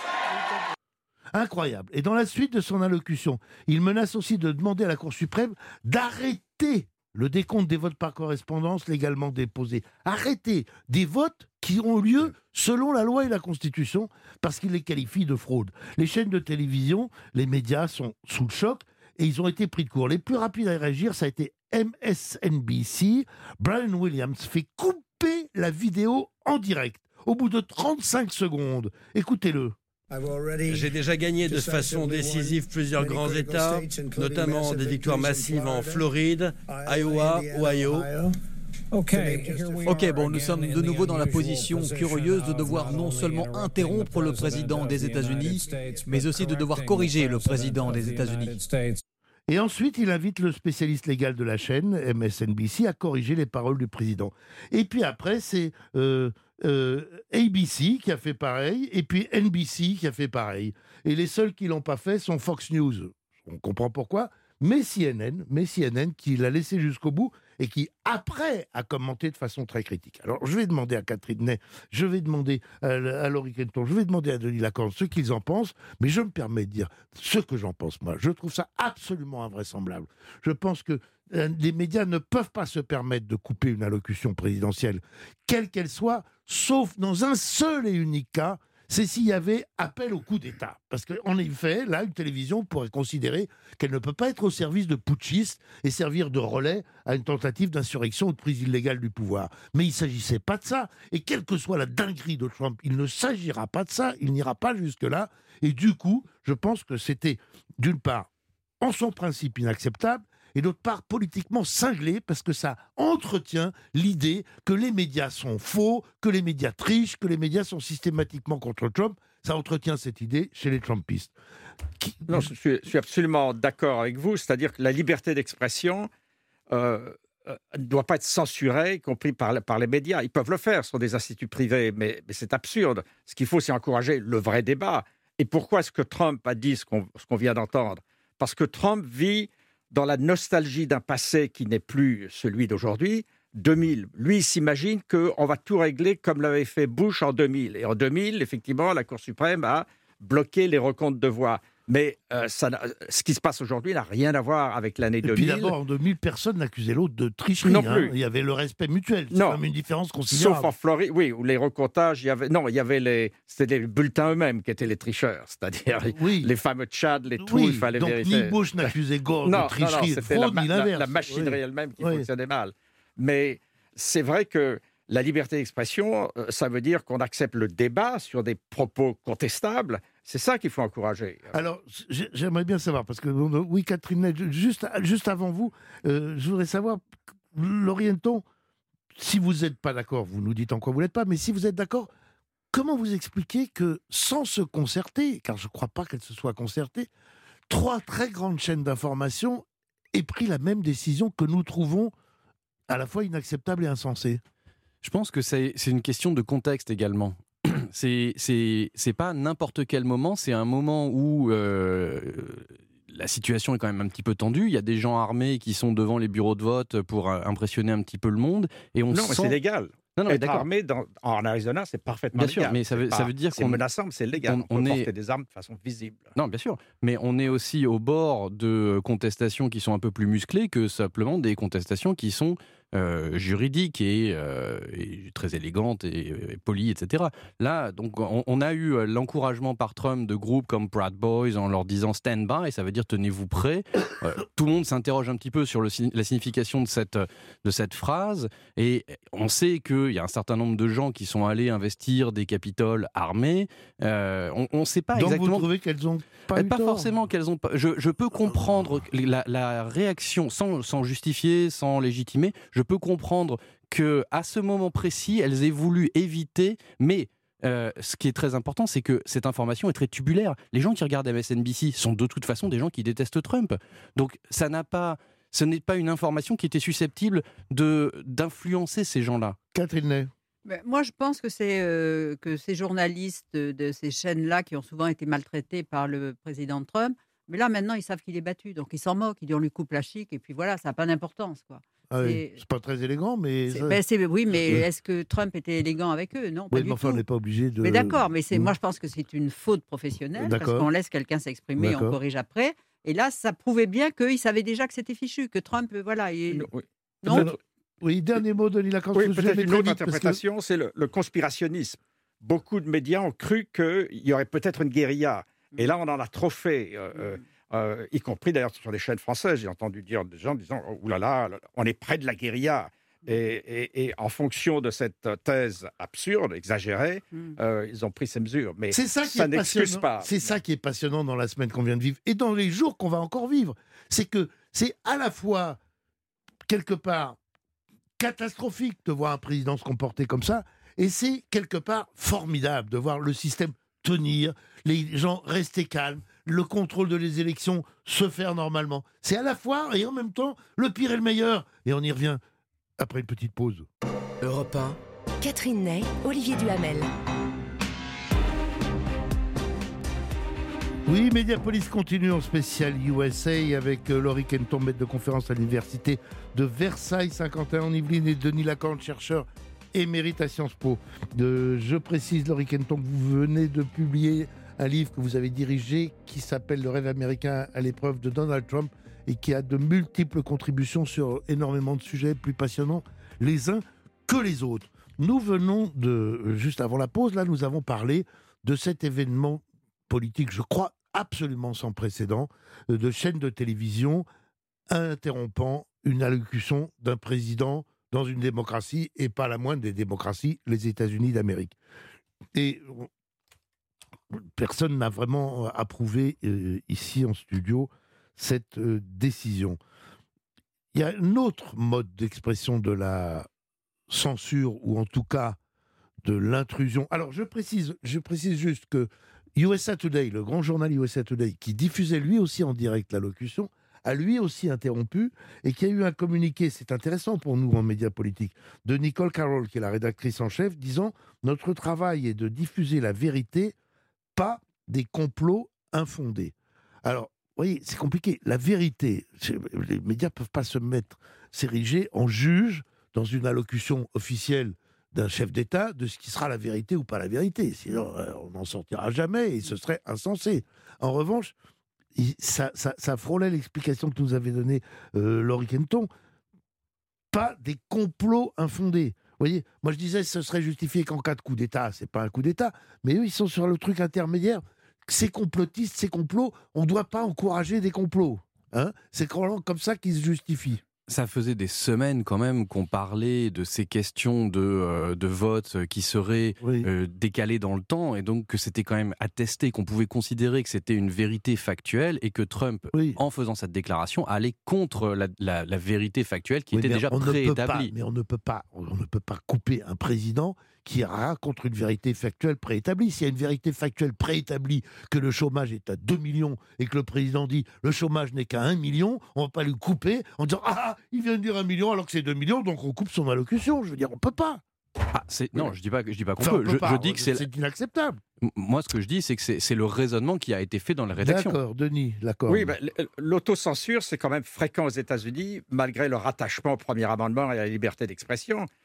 Incroyable. Et dans la suite de son allocution, il menace aussi de demander à la Cour suprême d'arrêter le décompte des votes par correspondance légalement déposés. Arrêter des votes qui ont lieu selon la loi et la Constitution parce qu'il les qualifie de fraude. Les chaînes de télévision, les médias sont sous le choc et ils ont été pris de court. Les plus rapides à réagir, ça a été M S N B C. Brian Williams fait couper la vidéo en direct au bout de trente-cinq secondes. Écoutez-le. J'ai déjà gagné de façon décisive plusieurs grands États, notamment des victoires massives en Floride, Iowa, Ohio. Ok, bon, nous sommes de nouveau dans la position curieuse de devoir non seulement interrompre le président des États-Unis, mais aussi de devoir corriger le président des États-Unis. Et ensuite, il invite le spécialiste légal de la chaîne, M S N B C, à corriger les paroles du président. Et puis après, c'est euh, euh, A B C qui a fait pareil, et puis N B C qui a fait pareil. Et les seuls qui ne l'ont pas fait sont Fox News. On comprend pourquoi. Mais C N N, mais C N N qui l'a laissé jusqu'au bout et qui, après, a commenté de façon très critique. Alors, je vais demander à Catherine Ney, je vais demander à, à Laurie Kenton, je vais demander à Denis Lacan ce qu'ils en pensent, mais je me permets de dire ce que j'en pense, moi. Je trouve ça absolument invraisemblable. Je pense que euh, les médias ne peuvent pas se permettre de couper une allocution présidentielle, quelle qu'elle soit, sauf dans un seul et unique cas, c'est s'il y avait appel au coup d'État. Parce qu'en effet, là, une télévision pourrait considérer qu'elle ne peut pas être au service de putschistes et servir de relais à une tentative d'insurrection ou de prise illégale du pouvoir. Mais il ne s'agissait pas de ça. Et quelle que soit la dinguerie de Trump, il ne s'agira pas de ça, il n'ira pas jusque-là. Et du coup, je pense que c'était, d'une part, en son principe inacceptable, et d'autre part politiquement cinglé, parce que ça entretient l'idée que les médias sont faux, que les médias trichent, que les médias sont systématiquement contre Trump. Ça entretient cette idée chez les Trumpistes. Qui... Non, je suis, je suis absolument d'accord avec vous, c'est-à-dire que la liberté d'expression euh, euh, ne doit pas être censurée, y compris par, par les médias. Ils peuvent le faire, ce sont des instituts privés, mais, mais c'est absurde. Ce qu'il faut, c'est encourager le vrai débat. Et pourquoi est-ce que Trump a dit ce qu'on, ce qu'on vient d'entendre ? Parce que Trump vit dans la nostalgie d'un passé qui n'est plus celui d'aujourd'hui, deux mille. Lui, il s'imagine qu'on va tout régler comme l'avait fait Bush en deux mille. Et en deux mille, effectivement, la Cour suprême a bloqué les recomptes de voix. Mais euh, ça, ce qui se passe aujourd'hui n'a rien à voir avec l'année deux mille. Et puis d'abord, en deux mille, personne n'accusait l'autre de tricherie. Non hein. plus. Il y avait le respect mutuel. C'est non. quand même une différence considérable. Sauf en Floride, oui, où les recomptages, il y avait... Non, il y avait les... C'était les bulletins eux-mêmes qui étaient les tricheurs. C'est-à-dire oui. les fameux Tchad, les trous, oui. il fallait Donc, vérifier. ni Bush n'accusait Gore non, de tricherie non, non, et de fraude, la, ni la, l'inverse. la machinerie oui. elle-même qui oui. fonctionnait mal. Mais c'est vrai que la liberté d'expression, ça veut dire qu'on accepte le débat sur des propos contestables. C'est ça qu'il faut encourager. Alors, j'aimerais bien savoir, parce que, oui, Catherine, juste, juste avant vous, euh, je voudrais savoir, Laurie Kenton, si vous n'êtes pas d'accord, vous nous dites en quoi vous n'êtes pas, mais si vous êtes d'accord, comment vous expliquez que, sans se concerter, car je ne crois pas qu'elle se soit concertée, trois très grandes chaînes d'information aient pris la même décision que nous trouvons à la fois inacceptable et insensée? Je pense que c'est, c'est une question de contexte également. C'est, c'est, c'est pas n'importe quel moment, c'est un moment où euh, la situation est quand même un petit peu tendue. Il y a des gens armés qui sont devant les bureaux de vote pour impressionner un petit peu le monde. Et on non, sent... mais c'est légal. Non, non, être d'accord. armé dans, en Arizona, c'est parfaitement bien légal. sûr, mais ça veut, pas, ça veut dire c'est qu'on menaçant, mais c'est légal. On, on, on peut est... porter des armes de façon visible. Non, bien sûr, mais on est aussi au bord de contestations qui sont un peu plus musclées que simplement des contestations qui sont euh, juridiques et, euh, et très élégantes et, et polies, et cetera. Là, donc, on, on a eu l'encouragement par Trump de groupes comme Proud Boys en leur disant stand by, ça veut dire tenez-vous prêts. Euh, tout le monde s'interroge un petit peu sur le, la signification de cette, de cette phrase, et on sait qu'il y a un certain nombre de gens qui sont allés investir des capitoles armés. Euh, on ne sait pas Donc exactement. vous trouvez qu'elles ont pas eu Pas tort. forcément qu'elles ont pas. Je, je peux comprendre la, la réaction sans, sans justifier, sans légitimer. Je peux comprendre que à ce moment précis, elles aient voulu éviter, mais. Euh, ce qui est très important, c'est que cette information est très tubulaire. Les gens qui regardent M S N B C sont de toute façon des gens qui détestent Trump. Donc ça n'a pas, ce n'est pas une information qui était susceptible de, d'influencer ces gens-là. Catherine Ney. Ben, moi, je pense que, c'est, euh, que ces journalistes de, de ces chaînes-là qui ont souvent été maltraités par le président Trump, mais là, maintenant, ils savent qu'il est battu. Donc, ils s'en moquent. Ils disent on lui coupe la chic. Et puis voilà, ça n'a pas d'importance, quoi. Ah oui, C'est- c'est pas très élégant, mais. C'est- ça- ben, c'est- oui, mais Oui. est-ce que Trump était élégant avec eux? Non, pas Oui, du mais enfin, tout. on n'est pas obligé de. Mais d'accord, mais c'est, Mm. moi je pense que c'est une faute professionnelle parce D'accord. qu'on laisse quelqu'un s'exprimer, on D'accord. corrige après. Et là, ça prouvait bien qu'il savait déjà que c'était fichu, que Trump, euh, voilà. il- Oui. Non, Peut-être- Oui, dernier mot, Denis Lacan. Oui, parce que je peut-être vais une très autre vite, parce que- interprétation, c'est le, le conspirationnisme. Beaucoup de médias ont cru qu'il y aurait peut-être une guérilla. Et là, on en a trop fait, euh, euh, euh, y compris d'ailleurs sur les chaînes françaises. J'ai entendu dire des gens disant « Ouh là là, on est près de la guérilla ». Et, et- et en fonction de cette thèse absurde, exagérée, Mm. euh, ils ont pris ces mesures. Mais C'est ça qui ça est n'excuse passionnant. pas. C'est ça qui est passionnant dans la semaine qu'on vient de vivre et dans les jours qu'on va encore vivre. C'est que c'est à la fois, quelque part, catastrophique de voir un président se comporter comme ça, et c'est quelque part formidable de voir le système tenir, les gens rester calmes, le contrôle de les élections se faire normalement. C'est à la fois et en même temps le pire et le meilleur. Et on y revient après une petite pause. Europe un. Catherine Ney, Olivier Duhamel. Oui, Mediapolis continue en spécial U S A avec euh, Laurie Kenton, maître de conférence à l'université de Versailles, cinquante et un en Yvelines, et Denis Lacan, chercheur émérite à Sciences Po. De, je précise, Laurie Kenton, que vous venez de publier un livre que vous avez dirigé qui s'appelle Le rêve américain à l'épreuve de Donald Trump et qui a de multiples contributions sur énormément de sujets plus passionnants les uns que les autres. Nous venons de, juste avant la pause, là, nous avons parlé de cet événement politique, je crois, absolument sans précédent, de chaînes de télévision interrompant une allocution d'un président dans une démocratie, et pas la moindre des démocraties, les États-Unis d'Amérique. Et personne n'a vraiment approuvé euh, ici en studio cette euh, décision. Il y a un autre mode d'expression de la censure, ou en tout cas de l'intrusion. Alors je précise, je précise juste que U S A Today, le grand journal U S A Today, qui diffusait lui aussi en direct l'allocution, a lui aussi interrompu et qui a eu un communiqué, c'est intéressant pour nous en médias politiques, de Nicole Carroll, qui est la rédactrice en chef, disant « Notre travail est de diffuser la vérité, pas des complots infondés ». Alors, vous voyez, c'est compliqué. La vérité, les médias ne peuvent pas se mettre, s'ériger en juge dans une allocution officielle d'un chef d'État de ce qui sera la vérité ou pas la vérité. Sinon, euh, on n'en sortira jamais et ce serait insensé. En revanche, il, ça, ça, ça frôlait l'explication que nous avait donnée euh, Laurie Kenton. Pas des complots infondés. Vous voyez, moi je disais ce serait justifié qu'en cas de coup d'État, c'est pas un coup d'État, mais eux ils sont sur le truc intermédiaire. Ces complotistes, ces complots, on ne doit pas encourager des complots. Hein, c'est comme ça qu'ils se justifient. Ça faisait des semaines quand même qu'on parlait de ces questions de, euh, de vote qui seraient oui. euh, décalées dans le temps, et donc que c'était quand même attesté, qu'on pouvait considérer que c'était une vérité factuelle, et que Trump, oui. en faisant cette déclaration, allait contre la, la, la vérité factuelle qui oui, était déjà préétablie. Mais on ne peut pas, on ne peut pas couper un président qui ira contre une vérité factuelle préétablie. S'il y a une vérité factuelle préétablie que le chômage est à deux millions et que le président dit le chômage n'est qu'à un million, on ne va pas lui couper en disant « Ah, il vient de dire un million alors que c'est deux millions, donc on coupe son allocution ». Je veux dire, on ne peut pas. Ah, c'est... Non, je dis pas, je dis pas qu'on enfin, peut. peut Je, pas. je dis que c'est... c'est inacceptable. Moi, ce que je dis, c'est que c'est, c'est le raisonnement qui a été fait dans la rédaction. D'accord, Denis, d'accord. Oui, ben, l'autocensure, c'est quand même fréquent aux États-Unis, malgré leur attachement au premier amendement et à la liberté d'expression.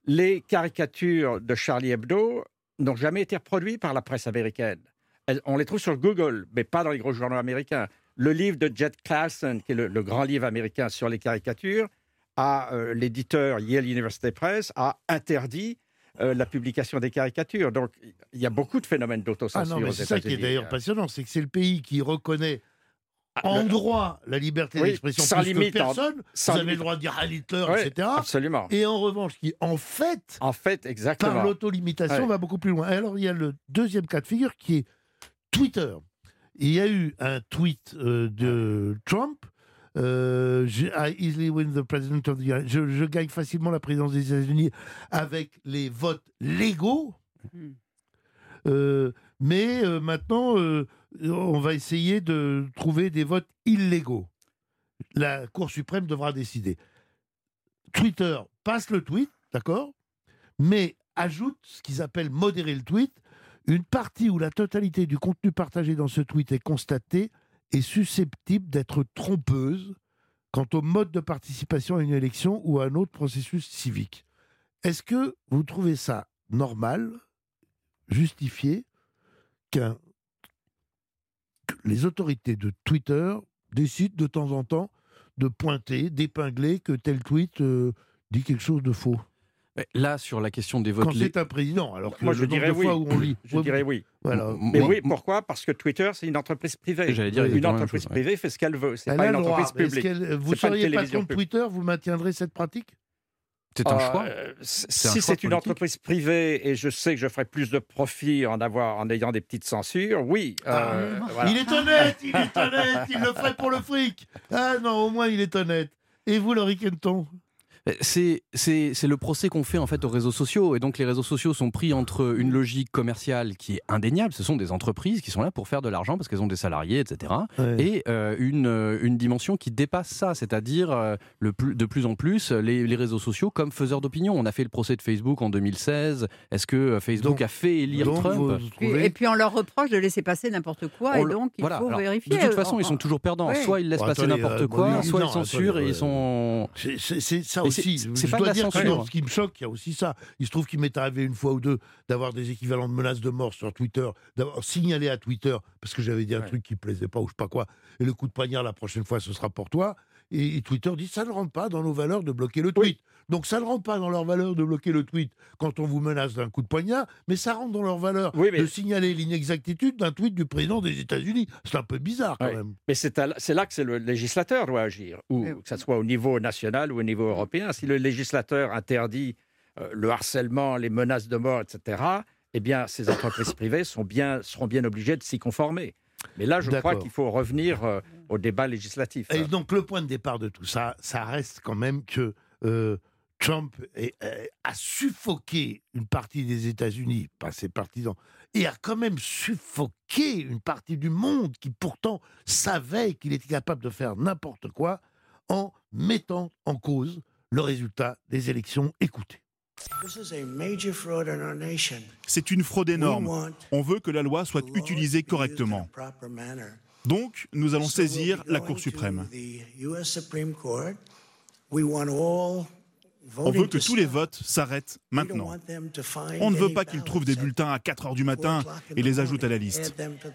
les caricatures de Charlie Hebdo n'ont jamais été reproduites par la presse américaine. Elles, on les trouve sur Google, mais pas dans les gros journaux américains. Le livre de Jed Claassen, qui est le, le grand livre américain sur les caricatures, a, euh, l'éditeur Yale University Press a interdit euh, la publication des caricatures. Donc, il y a beaucoup de phénomènes d'autocensure ah non, mais aux c'est ça qui est États-Unis. d'ailleurs passionnant, c'est que c'est le pays qui reconnaît en droit la liberté oui, d'expression sans plus limite, que personne. en, sans vous avez limite. le droit de dire à Hitler, oui, et cetera. Absolument. Et en revanche, qui en fait, en fait exactement. par l'autolimitation, oui. va beaucoup plus loin. Et alors, il y a le deuxième cas de figure qui est Twitter. Il y a eu un tweet euh, de Trump. Euh, je, I easily win the president of the United je, je gagne facilement la présidence des États-Unis avec les votes légaux. Mm. Euh, mais euh, maintenant, euh, on va essayer de trouver des votes illégaux. La Cour suprême devra décider. Twitter passe le tweet, d'accord, mais ajoute ce qu'ils appellent modérer le tweet. Une partie où la totalité du contenu partagé dans ce tweet est constatée est susceptible d'être trompeuse quant au mode de participation à une élection ou à un autre processus civique. Est-ce que vous trouvez ça normal, justifié, qu'un, que les autorités de Twitter décident de temps en temps de pointer, d'épingler que tel tweet euh, dit quelque chose de faux? Là, sur la question des votes... Quand c'est un président, alors que Moi, le je nombre dirais de oui. fois où on lit... Je dirais oui. Voilà. Mais oui, pourquoi? Parce que Twitter, c'est une entreprise privée. J'allais dire une entreprise chose, privée ouais. fait ce qu'elle veut. C'est elle pas a une le droit. entreprise publique. Vous seriez patron de Twitter, vous maintiendrez cette pratique? C'est un euh, choix. C'est c'est si un choix c'est une politique. entreprise privée et je sais que je ferai plus de profit en, avoir, en ayant des petites censures, oui. Ah, euh, voilà. Il est honnête, il est honnête, il le ferait pour le fric. Ah non, au moins il est honnête. Et vous, Laurie Kenton? C'est, c'est, c'est le procès qu'on fait en fait aux réseaux sociaux, et donc les réseaux sociaux sont pris entre une logique commerciale qui est indéniable, ce sont des entreprises qui sont là pour faire de l'argent parce qu'elles ont des salariés, et cetera. Ouais. Et euh, une, une dimension qui dépasse ça, c'est-à-dire euh, le plus, de plus en plus les, les réseaux sociaux comme faiseurs d'opinion. On a fait le procès de Facebook en deux mille seize. Est-ce que Facebook donc, a fait élire donc Trump? trouvez... Et puis on leur reproche de laisser passer n'importe quoi, on et donc il voilà. faut Alors, vérifier. De toute façon, ils sont toujours perdants. Ouais. Soit ils laissent bon, passer attendez, n'importe euh, quoi, bon, soit non, ils censurent attendez, et ils sont... C'est, c'est, c'est ça aussi. C'est, c'est je pas dois dire que non, ce qui me choque, il y a aussi ça. Il se trouve qu'il m'est arrivé une fois ou deux d'avoir des équivalents de menaces de mort sur Twitter, d'avoir signalé à Twitter parce que j'avais dit un ouais. truc qui plaisait pas ou je sais pas quoi. Et le coup de poignard la prochaine fois, ce sera pour toi. Et, et Twitter dit ça ne rentre pas dans nos valeurs de bloquer le tweet. Oui. Donc ça ne rentre pas dans leurs valeurs de bloquer le tweet quand on vous menace d'un coup de poignard, mais ça rentre dans leurs valeurs oui, mais... de signaler l'inexactitude d'un tweet du président des États-Unis. C'est un peu bizarre quand oui. même. Mais c'est, à, c'est là que c'est le législateur doit agir, ou oui. que ce soit au niveau national ou au niveau européen. Si le législateur interdit euh, le harcèlement, les menaces de mort, et cetera, eh bien ces entreprises privées sont bien, seront bien obligées de s'y conformer. Mais là, je D'accord. crois qu'il faut revenir euh, au débat législatif. Et donc le point de départ de tout ça, ça reste quand même que... Euh, Trump est, euh, a suffoqué une partie des États-Unis, pas ses partisans, et a quand même suffoqué une partie du monde qui pourtant savait qu'il était capable de faire n'importe quoi en mettant en cause le résultat des élections. Écoutez. C'est une fraude énorme. On veut que la loi soit utilisée correctement. Donc, nous allons saisir la Cour suprême. On veut que tous les votes s'arrêtent maintenant. On ne veut pas qu'ils trouvent des bulletins à quatre heures du matin et les ajoutent à la liste.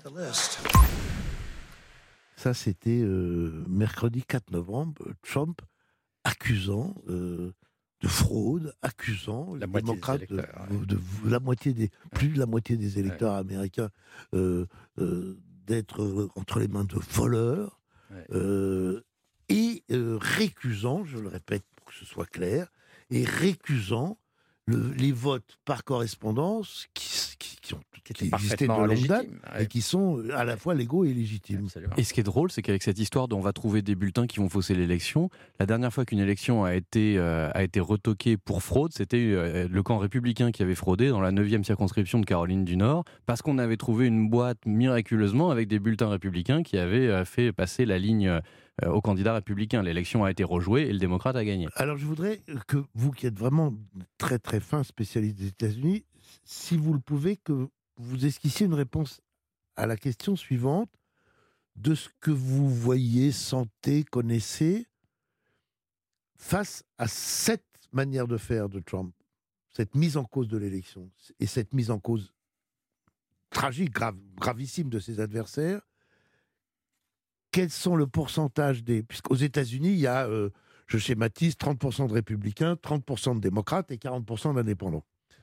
Ça, c'était euh, mercredi quatre novembre, Trump accusant euh, de fraude, accusant la les démocrates de, de, de la moitié des, plus de la moitié des électeurs ouais. américains euh, euh, d'être entre les mains de voleurs ouais. euh, et euh, récusant, je le répète pour que ce soit clair, et récusant le, les votes par correspondance qui, qui, qui ont qui qui existaient de longue date ouais. et qui sont à la fois légaux et légitimes. Absolument. Et ce qui est drôle, c'est qu'avec cette histoire dont on va trouver des bulletins qui vont fausser l'élection, la dernière fois qu'une élection a été, euh, a été retoquée pour fraude, c'était euh, le camp républicain qui avait fraudé dans la neuvième circonscription de Caroline du Nord, parce qu'on avait trouvé une boîte miraculeusement avec des bulletins républicains qui avaient euh, fait passer la ligne euh, au candidat républicain. L'élection a été rejouée et le démocrate a gagné. Alors je voudrais que vous qui êtes vraiment très très fin spécialiste des États-Unis, si vous le pouvez, que vous esquissiez une réponse à la question suivante de ce que vous voyez, sentez, connaissez face à cette manière de faire de Trump. cette mise en cause de l'élection et cette mise en cause tragique, grave, gravissime de ses adversaires, quels sont le pourcentage des... Puisqu'aux États-Unis, il y a, euh, je schématise, trente pour cent de républicains, trente pour cent de démocrates et quarante pour cent d'indépendants.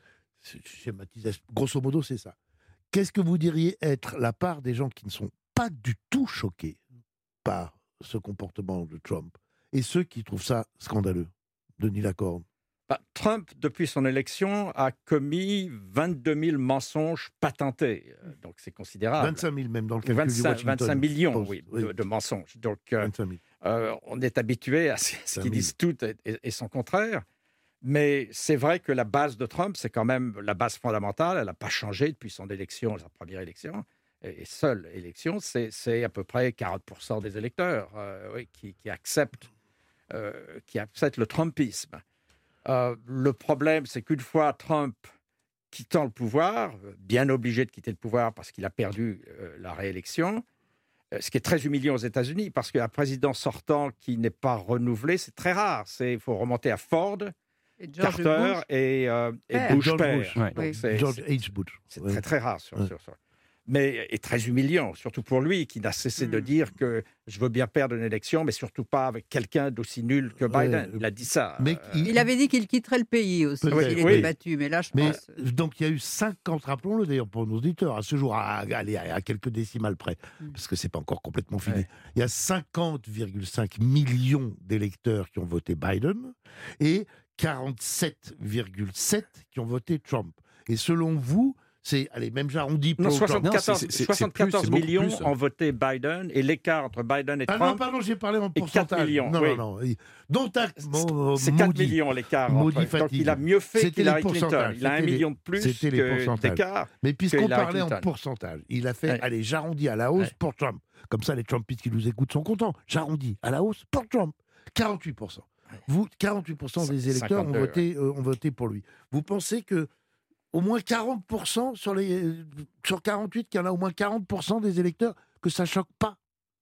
Je schématise, grosso modo, c'est ça. Qu'est-ce que vous diriez être la part des gens qui ne sont pas du tout choqués par ce comportement de Trump et ceux qui trouvent ça scandaleux? Denis Lacorne. Bah, Trump, depuis son élection, a commis vingt-deux mille mensonges patentés. Euh, donc c'est considérable. vingt-cinq mille même dans le calcul vingt-cinq, du Washington vingt-cinq millions Post, oui, oui. De, de mensonges. Donc euh, vingt-cinq mille. Euh, on est habitué à ce, ce qu'ils disent tout et, et, et son contraire. Mais c'est vrai que la base de Trump, c'est quand même la base fondamentale. Elle n'a pas changé depuis son élection, sa première élection. Et seule élection, c'est, c'est à peu près quarante pour cent des électeurs euh, oui, qui, qui, acceptent, euh, qui acceptent le Trumpisme. Euh, le problème, c'est qu'une fois Trump quittant le pouvoir, bien obligé de quitter le pouvoir parce qu'il a perdu euh, la réélection, euh, ce qui est très humiliant aux États-Unis, parce qu'un président sortant qui n'est pas renouvelé, c'est très rare. Il faut remonter à Ford, et George Carter Bush. et, euh, et Père. Bush George père. Bush, Donc oui. c'est, George c'est, H. Bush. c'est Ouais. très très rare sur, Ouais. sur ça. Mais est très humiliant, surtout pour lui, qui n'a cessé Mm. de dire que je veux bien perdre une élection, mais surtout pas avec quelqu'un d'aussi nul que Biden. Ouais. Il a dit ça. Mais Euh, il- Il avait dit qu'il quitterait le pays aussi, Peut-être, s'il était oui. battu. Mais là, je Mais pense... donc il y a eu cinquante, rappelons-le d'ailleurs pour nos auditeurs, à ce jour, à, allez, à, à quelques décimales près, Mm. parce que c'est pas encore complètement fini. Ouais. Il y a cinquante virgule cinq millions d'électeurs qui ont voté Biden et quarante-sept virgule sept qui ont voté Trump. Et selon vous, c'est, allez, même j'arrondis Non, pour Trump. soixante-quatorze, Non, c'est- c'est- c'est soixante-quatorze plus, c'est beaucoup millions plus. ont voté Biden et l'écart entre Biden et Ah Trump, non, pardon, j'ai parlé en et quatre pourcentage. millions, non, oui. non, non. Il- Dont acte, mon- c'est quatre maudit. millions l'écart. Maudit Entre, donc fatigue. il a mieux fait C'était qu'Hillary les Clinton. pourcentages, Il a un c'était les- million de plus c'était les que pourcentages. d'écart. Mais puisqu'on que Hillary parlait en Clinton. pourcentage, il a fait, Ouais. allez, j'arrondis à la hausse Ouais. pour Trump. Comme ça, les Trumpistes qui nous écoutent sont contents. J'arrondis à la hausse pour Trump. quarante-huit pour cent. Vous, quarante-huit pour cent des électeurs ont cinquante-deux, voté, euh, ont voté pour lui. Vous pensez que au moins quarante pour cent sur, les, sur quarante-huit, qu'il y en a au moins quarante pour cent des électeurs que ça choque pas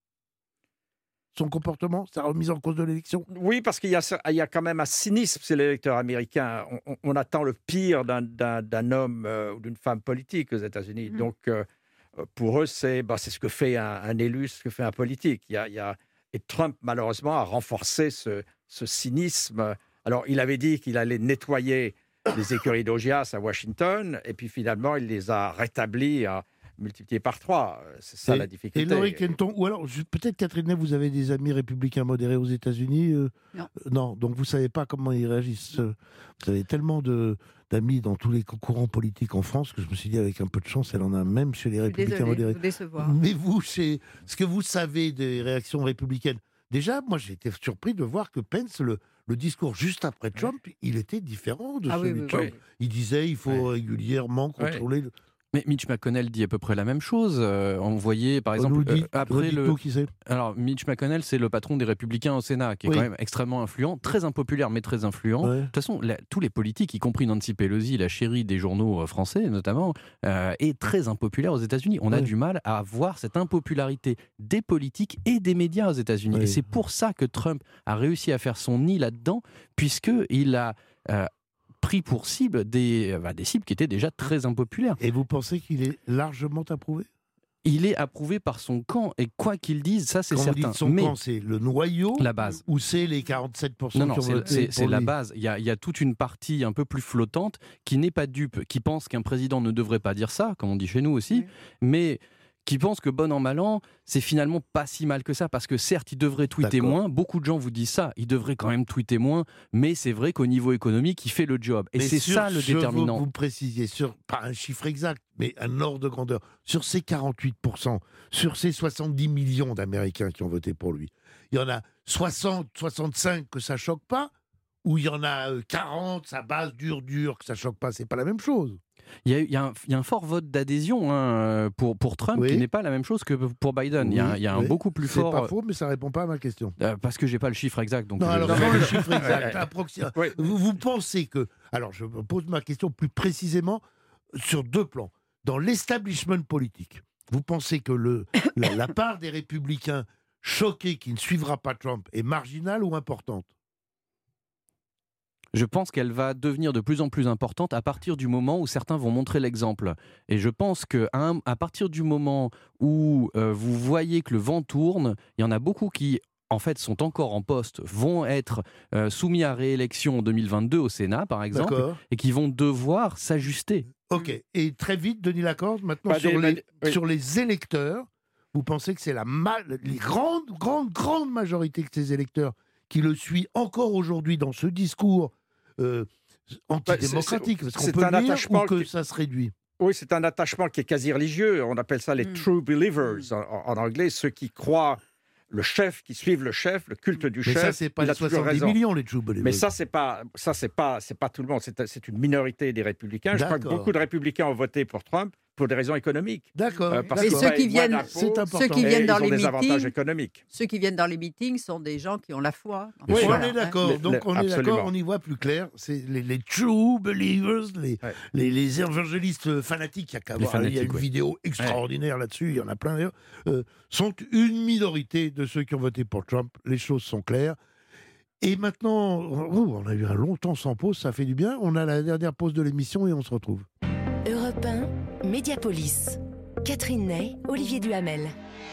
son comportement, sa remise en cause de l'élection? Oui, parce qu'il y a, ça- il y a quand même un cynisme chez l'électeur américain. On, on- on attend le pire d'un, d'un- d'un homme euh, ou d'une femme politique aux États-Unis. Mhm. Donc, euh, pour eux, c'est, bah, c'est ce que fait un, un élu, ce que fait un politique. Il y a, il y a... Et Trump, malheureusement, a renforcé ce, ce cynisme. Alors, il avait dit qu'il allait nettoyer les écuries d'Augias à Washington, et puis finalement, il les a rétablis, à multipliés par trois. C'est ça Et- la Et difficulté. Hillary Clinton, ou alors je- peut-être Catherine Ney, vous avez des amis républicains modérés aux États-Unis euh, Non. euh, Non, donc vous savez pas comment ils réagissent. euh, Vous avez tellement de d'amis dans tous les cou- courants politiques en France que je me suis dit avec un peu de chance, elle en a même chez les Je suis républicains désolée de modérés. vous décevoir. Mais vous, chez ce que vous savez des réactions républicaines, déjà, moi j'ai été surpris de voir que Pence, le, le discours juste après Trump, il était différent de Ah oui, celui oui, de Trump. oui. Il disait il faut Ouais. régulièrement contrôler. le- Mais Mitch McConnell dit à peu près la même chose. Euh, on voyait, par On exemple, nous dit- euh, après redites-nous le. qui c'est. Alors, Mitch McConnell, c'est le patron des Républicains au Sénat, qui est Oui. quand même extrêmement influent, très impopulaire, mais très influent. Ouais. De toute façon, la- tous les politiques, y compris Nancy Pelosi, la chérie des journaux euh, français notamment, euh, est très impopulaire aux États-Unis. On a Ouais. du mal à voir cette impopularité des politiques et des médias aux États-Unis. Ouais. Et c'est pour ça que Trump a réussi à faire son nid là-dedans, puisqu'il a euh, pris pour cible des, euh, bah, des cibles qui étaient déjà très impopulaires. Et vous pensez qu'il est largement approuvé? Il est approuvé par son camp, et quoi qu'il dise, ça c'est Quand vous certain. dites son Mais camp, c'est le noyau la base. ou c'est les quarante-sept pour cent Non, non, qui ont c'est, voté c'est- pour c'est la lui base. Il y, a, il y a toute une partie un peu plus flottante qui n'est pas dupe, qui pense qu'un président ne devrait pas dire ça, comme on dit chez nous aussi, Oui. mais qui pense que bon an mal an, c'est finalement pas si mal que ça, parce que certes, il devrait tweeter D'accord. moins, beaucoup de gens vous disent ça, il devrait quand même tweeter moins, mais c'est vrai qu'au niveau économique, il fait le job. Et Mais c'est sur ça le ce, déterminant. Vous, vous précisiez, sur, pas un chiffre exact, mais un ordre de grandeur, sur ces quarante-huit pour cent, sur ces soixante-dix millions d'Américains qui ont voté pour lui, il y en a soixante, soixante-cinq que ça choque pas, ou il y en a euh, quarante, ça base dur, dur, que ça choque pas, c'est pas la même chose. Il y, a, il y a un, il y a un fort vote d'adhésion hein, pour, pour Trump, Oui. qui n'est pas la même chose que pour Biden. il y a, il y a un Oui, beaucoup plus c'est fort... pas faux, mais ça répond pas à ma question. euh, parce que j'ai pas le chiffre exact. Donc Non, je- alors je- sans le chiffre exact, Ouais. approxi- Oui. vous, vous pensez que... Alors, je me pose ma question plus précisément sur deux plans. Dans l'establishment politique, vous pensez que le, la, la part des républicains choqués qui ne suivra pas Trump est marginale ou importante? Je pense qu'elle va devenir de plus en plus importante à partir du moment où certains vont montrer l'exemple. Et je pense qu'à à partir du moment où euh, vous voyez que le vent tourne, il y en a beaucoup qui, en fait, sont encore en poste, vont être euh, soumis à réélection en deux mille vingt-deux au Sénat, par exemple, D'accord. et qui vont devoir s'ajuster. Ok. Et très vite, Denis Lacorte, maintenant, Pas sur, des- les, oui. sur les électeurs, vous pensez que c'est la ma- les grandes, grandes, grandes majorités de ces électeurs qui le suivent encore aujourd'hui dans ce discours euh, antidémocratique, c'est- parce qu'on c'est peut un lire attachement ou que qui- ça se réduit. Oui, c'est un attachement qui est quasi religieux. On appelle ça les Mm. true believers en, en anglais, ceux qui croient le chef, qui suivent le chef, le culte du Mais chef. ça, c'est pas il les a toujours soixante-dix raison. millions, les True Believers. Mais ça, c'est pas, ça, c'est pas, c'est pas tout le monde. C'est, c'est une minorité des républicains. Je crois que D'accord. beaucoup de républicains ont voté pour Trump pour des raisons économiques. D'accord. Euh, parce Mais qu'ils ceux payent qui moins viennent- d'impôts C'est important. Ceux qui et viennent ils dans ont les des avantages meetings, économiques. ceux qui viennent dans les meetings sont des gens qui ont la foi. Oui, Voilà, on est d'accord. Le- Donc le- on est d'accord, absolument. on y voit plus clair. C'est les, les true believers, les, Ouais. les, les évangélistes fanatiques. Il y a qu'à Les voir. Il y a fanatiques, une ouais. vidéo extraordinaire là-dessus. Il y en a plein d'ailleurs. euh, sont une minorité de ceux qui ont voté pour Trump. Les choses sont claires. Et maintenant, oh, on a eu un long temps sans pause. Ça fait du bien. On a la dernière pause de l'émission et on se retrouve. Europe un, Mediapolis. Catherine Ney, Olivier Duhamel.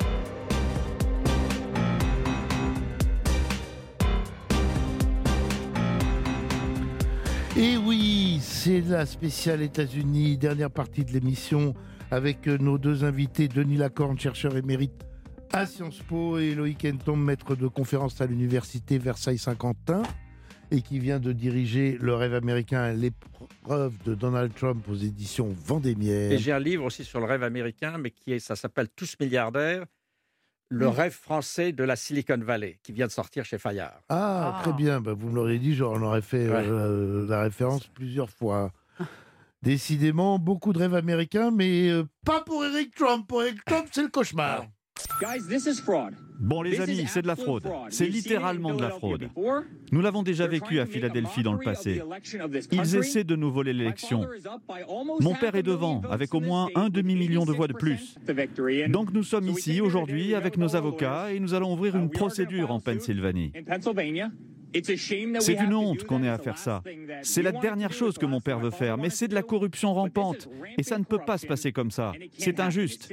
Et oui, c'est la spéciale États-Unis, dernière partie de l'émission, avec euh, nos deux invités, Denis Lacorne, chercheur émérite à Sciences Po, et Loïc Henton, maître de conférence à l'université Versailles-Saint-Quentin, et qui vient de diriger Le rêve américain, l'épreuve de Donald Trump aux éditions Vendémiaire. Et j'ai un livre aussi sur le rêve américain, mais qui est, ça s'appelle Tous milliardaires, le Mm. rêve français de la Silicon Valley, qui vient de sortir chez Fayard. Ah, Ah. très bien, bah, vous me l'auriez dit, j'en aurais fait Ouais. euh, la référence plusieurs fois. Décidément, beaucoup de rêves américains, mais euh, pas pour Eric Trump. Pour Eric Trump, c'est le cauchemar. Bon les amis, c'est de la fraude. C'est littéralement de la fraude. Nous l'avons déjà vécu à Philadelphie dans le passé. Ils essaient de nous voler l'élection. Mon père est devant, avec au moins un demi-million de voix de plus. Donc nous sommes ici aujourd'hui avec nos avocats et nous allons ouvrir une procédure en Pennsylvanie. C'est une honte qu'on ait à faire ça. C'est la dernière chose que mon père veut faire, mais c'est de la corruption rampante. Et ça ne peut pas se passer comme ça. C'est injuste.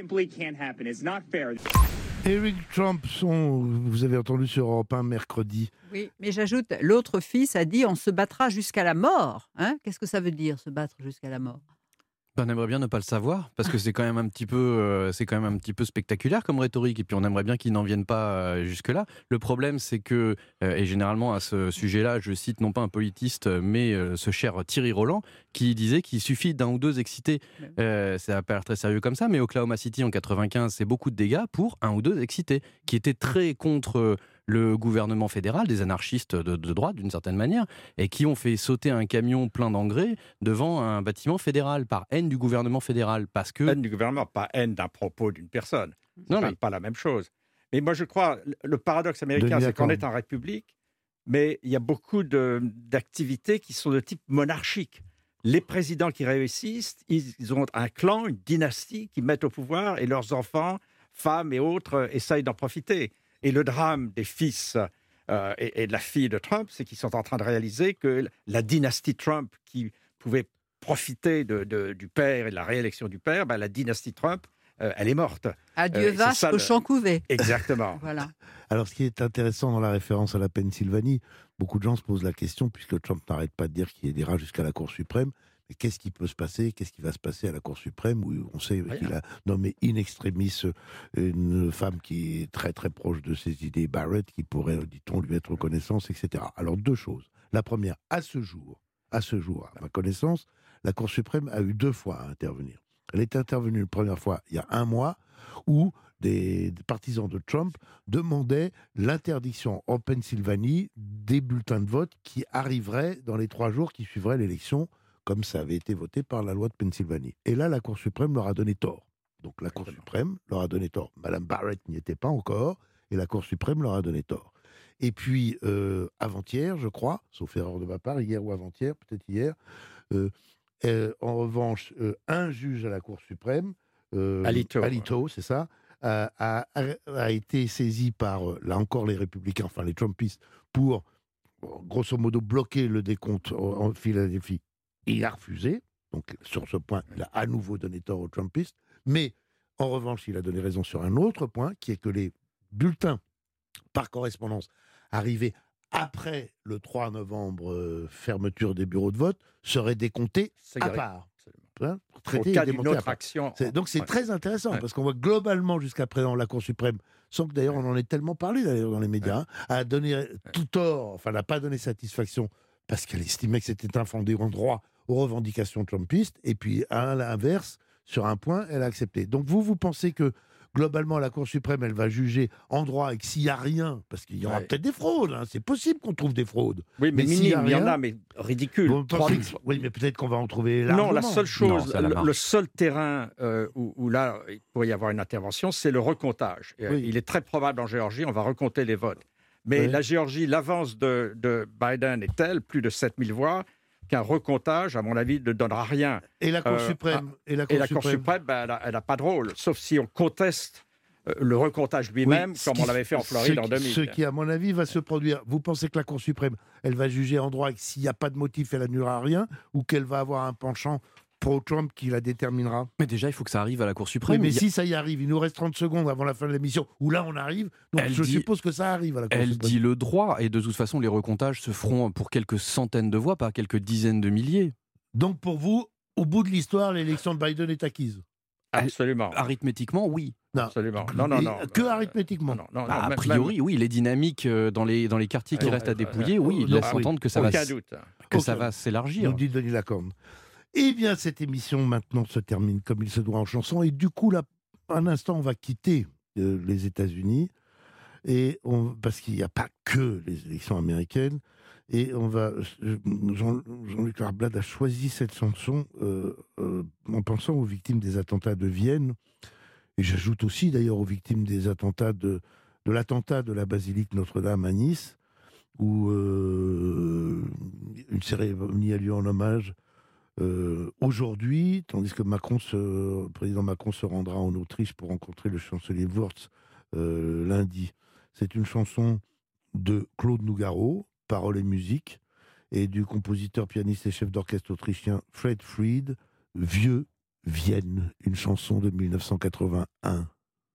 Eric Trump, son, vous avez entendu sur Europe un mercredi. Oui, mais j'ajoute, l'autre fils a dit on se battra jusqu'à la mort. Hein, qu'est-ce que ça veut dire, se battre jusqu'à la mort? Ben, on aimerait bien ne pas le savoir parce que c'est quand même un petit peu, euh, c'est quand même un petit peu spectaculaire comme rhétorique et puis on aimerait bien qu'ils n'en viennent pas euh, jusque-là. Le problème, c'est que euh, et généralement à ce sujet-là, je cite non pas un politiste mais euh, ce cher Thierry Roland qui disait qu'il suffit d'un ou deux excités. Euh, ça n'a pas l'air très sérieux comme ça, mais Oklahoma City en quatre-vingt-quinze, c'est beaucoup de dégâts pour un ou deux excités qui étaient très contre euh, le gouvernement fédéral, des anarchistes de, de droite d'une certaine manière, et qui ont fait sauter un camion plein d'engrais devant un bâtiment fédéral par haine du gouvernement fédéral. Parce que... Haine du gouvernement, pas haine d'un propos d'une personne. C'est Non, pas, mais- pas la même chose. Mais moi, je crois, le- le paradoxe américain, Denis c'est qu'on Lacorne. est en république, mais il y a beaucoup de- d'activités qui sont de type monarchique. Les présidents qui réussissent, ils, ils ont un clan, une dynastie qui mettent au pouvoir et leurs enfants, femmes et autres, euh, essayent d'en profiter. Et le drame des fils euh, et, et de la fille de Trump, c'est qu'ils sont en train de réaliser que la dynastie Trump, qui pouvait profiter de, de- du père et de la réélection du père, ben, la dynastie Trump, euh, elle est morte. Adieu Euh, c'est vache, ça, le- cochon couvé. Exactement. Voilà. Alors, ce qui est intéressant dans la référence à la Pennsylvanie, beaucoup de gens se posent la question, puisque Trump n'arrête pas de dire qu'il ira jusqu'à la Cour suprême, mais qu'est-ce qui peut se passer? Qu'est-ce qui va se passer à la Cour suprême, où on sait qu'il a nommé in extremis une femme qui est très très proche de ses idées, Barrett, qui pourrait, dit-on, lui être reconnaissance, et cetera. Alors, deux choses. La première, à ce jour, à ce jour, à ma connaissance, la Cour suprême a eu deux fois à intervenir. Elle est intervenue une première fois il y a un mois, où des, des partisans de Trump demandaient l'interdiction en Pennsylvanie des bulletins de vote qui arriveraient dans les trois jours qui suivraient l'élection, comme ça avait été voté par la loi de Pennsylvanie. Et là, la Cour suprême leur a donné tort. Donc la Cour suprême leur a donné tort. Madame Barrett n'y était pas encore, et la Cour suprême leur a donné tort. Et puis, euh, avant-hier, je crois, sauf erreur de ma part, hier ou avant-hier, peut-être hier, euh, euh, en revanche, euh, un juge à la Cour suprême, euh, Alito. Alito, c'est ça, a, a- a- a été saisi par, euh, là encore, les républicains, enfin les Trumpistes, pour grosso modo bloquer le décompte en Philadelphie. Il a refusé, donc sur ce point, il a à nouveau donné tort aux Trumpistes, mais en revanche, il a donné raison sur un autre point, qui est que les bulletins par correspondance arrivés après le trois novembre, euh, fermeture des bureaux de vote, seraient décomptés à part. Hein, au cas d'une autre action. C'est, donc c'est ouais. très intéressant, ouais. parce qu'on voit globalement jusqu'à présent la Cour suprême, sans que d'ailleurs on en ait tellement parlé d'ailleurs dans les médias, ouais. hein, a donné tout tort, enfin n'a pas donné satisfaction, parce qu'elle estimait que c'était infondé en droit aux revendications trumpistes, et puis à l'inverse, sur un point, elle a accepté. Donc vous, vous pensez que globalement, la Cour suprême, elle va juger en droit et que s'il n'y a rien, parce qu'il y aura ouais. peut-être des fraudes, hein, c'est possible qu'on trouve des fraudes. Oui, mais, mais minimes, il y, rien, y en a, mais ridicules. Trois... Que... Oui, mais peut-être qu'on va en trouver largement. Non, la seule chose, non, le, le seul terrain euh, où, où là, il pourrait y avoir une intervention, c'est le recomptage. Oui. Il est très probable en Géorgie, on va recompter les votes. Mais oui. la Géorgie, l'avance de, de Biden est telle, plus de sept mille voix, qu'un recomptage, à mon avis, ne donnera rien. Et la Cour euh, suprême à, Et la Cour et la suprême, Cour suprême ben, elle n'a pas de rôle, sauf si on conteste euh, le recomptage lui-même, oui, comme qui, on l'avait fait en Floride ce, en deux mille. Ce qui, à mon avis, va se produire. Vous pensez que la Cour suprême, elle va juger en droit et que s'il n'y a pas de motif, elle annulera rien, ou qu'elle va avoir un penchant pro-Trump qui la déterminera? Mais déjà, il faut que ça arrive à la Cour suprême. Oui, mais il y a... si ça y arrive, il nous reste trente secondes avant la fin de l'émission, où là on arrive, donc elle je dit... suppose que ça arrive à la Cour elle suprême. Elle dit le droit, et de toute façon, les recomptages se feront pour quelques centaines de voix, pas quelques dizaines de milliers. Donc pour vous, au bout de l'histoire, l'élection de Biden est acquise? Absolument. Arithmétiquement, oui. Non. Absolument. Non, non, non. Que arithmétiquement. Non, non, non, bah, non, a priori, même... oui. Les dynamiques dans les, dans les quartiers qui ouais, restent à dépouiller, ouais, oui, ils laissent entendre que ça va, doute. Que ça va s'élargir. Nous dit Denis Lacorne. Eh bien, cette émission maintenant se termine comme il se doit en chanson. Et du coup, là, un instant, on va quitter euh, les États-Unis. Et on, parce qu'il n'y a pas que les élections américaines. Et on va. Jean, Jean-Luc Arblade a choisi cette chanson euh, euh, en pensant aux victimes des attentats de Vienne. Et j'ajoute aussi d'ailleurs aux victimes des attentats de, de l'attentat de la basilique Notre-Dame à Nice, où euh, une cérémonie a lieu en hommage euh, aujourd'hui, tandis que Macron se, le président Macron se rendra en Autriche pour rencontrer le chancelier Wurtz euh, lundi. C'est une chanson de Claude Nougaro, paroles et musique, et du compositeur, pianiste et chef d'orchestre autrichien Fred Fried, Vieux Vienne, une chanson de mille neuf cent quatre-vingt-un.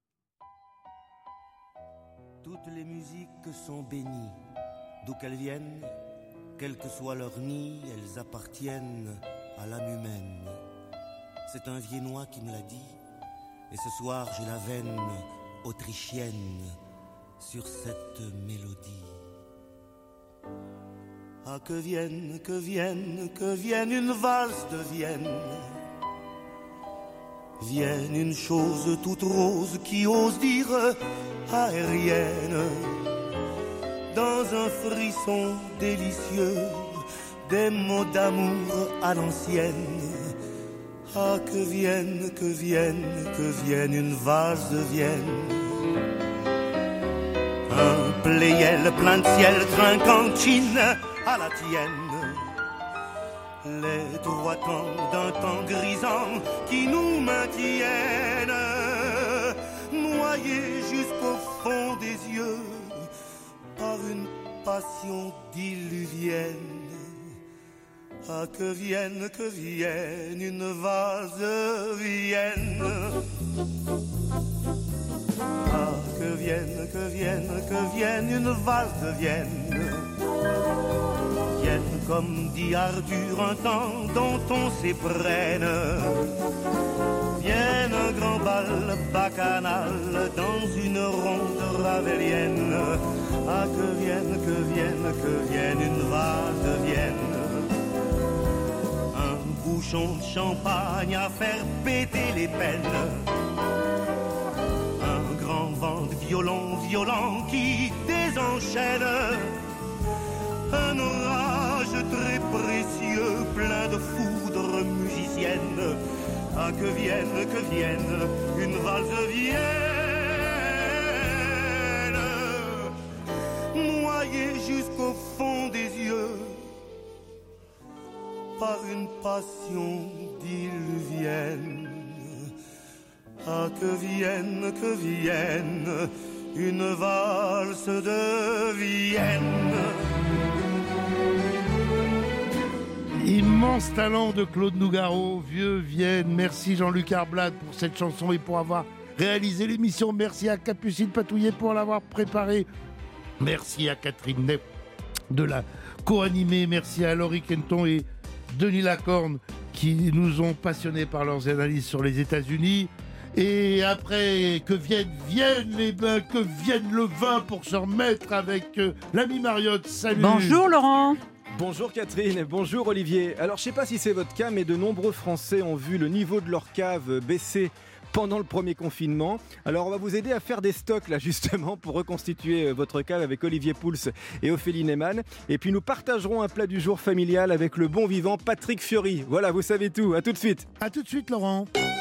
Toutes les musiques sont bénies, d'où qu'elles viennent, quel que soit leur nid, elles appartiennent à l'âme humaine. C'est un Viennois qui me l'a dit, et ce soir j'ai la veine autrichienne sur cette mélodie. Ah, que vienne, que vienne, que vienne une valse de Vienne. Vienne une chose toute rose qui ose dire aérienne. Dans un frisson délicieux, des mots d'amour à l'ancienne. Ah, que vienne, que vienne, que vienne une valse de Vienne. Un pléiel plein de ciel trinquant chine à la tienne. Les trois temps d'un temps grisant qui nous maintiennent, noyés jusqu'au fond des yeux par une passion diluvienne. Ah, que vienne, que vienne une valse de Vienne. Ah, que vienne, que vienne, que vienne une valse de Vienne. Vienne comme dit Arthur un temps dont on s'éprenne. Vienne un grand bal bacchanal dans une ronde ravelienne. Ah, que vienne, que vienne, que vienne une valse de Vienne. Un bouchon de champagne à faire péter les peines. Un grand vent de violon violent qui désenchaîne. Un orage très précieux, plein de foudre musicienne. Ah, que vienne, que vienne, une valse de Vienne. Noyée jusqu'au fond des yeux par une passion diluvienne. Ah, que vienne, que vienne, une valse de Vienne. Immense talent de Claude Nougaro, Vieux Vienne. Merci Jean-Luc Arblade pour cette chanson et pour avoir réalisé l'émission. Merci à Capucine Patouillet pour l'avoir préparée. Merci à Catherine Ney de la co-animer. Merci à Laurie Kenton et Denis Lacorne qui nous ont passionnés par leurs analyses sur les États-Unis. Et après, que vienne, vienne les bains, que vienne le vin pour se remettre avec euh, l'ami Mariotte. Salut. Bonjour Laurent. Bonjour Catherine, bonjour Olivier. Alors je sais pas si c'est votre cas, mais de nombreux Français ont vu le niveau de leur cave baisser pendant le premier confinement. Alors on va vous aider à faire des stocks là justement pour reconstituer votre cave avec Olivier Pouls et Ophélie Neyman. Et puis nous partagerons un plat du jour familial avec le bon vivant Patrick Fiori. Voilà, vous savez tout. À tout de suite. À tout de suite Laurent.